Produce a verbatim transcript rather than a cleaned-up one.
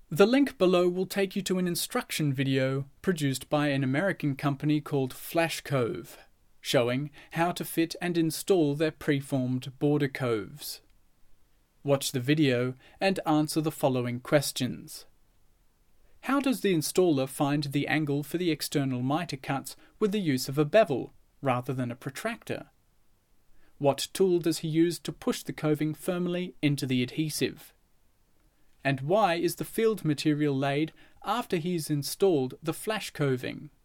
The link below will take you to an instruction video produced by an American company called FlashCove, showing how to fit and install their preformed border coves. Watch the video and answer the following questions. How does the installer find the angle for the external miter cuts with the use of a bevel rather than a protractor? What tool does he use to push the coving firmly into the adhesive? And why is the field material laid after he's installed the flash coving?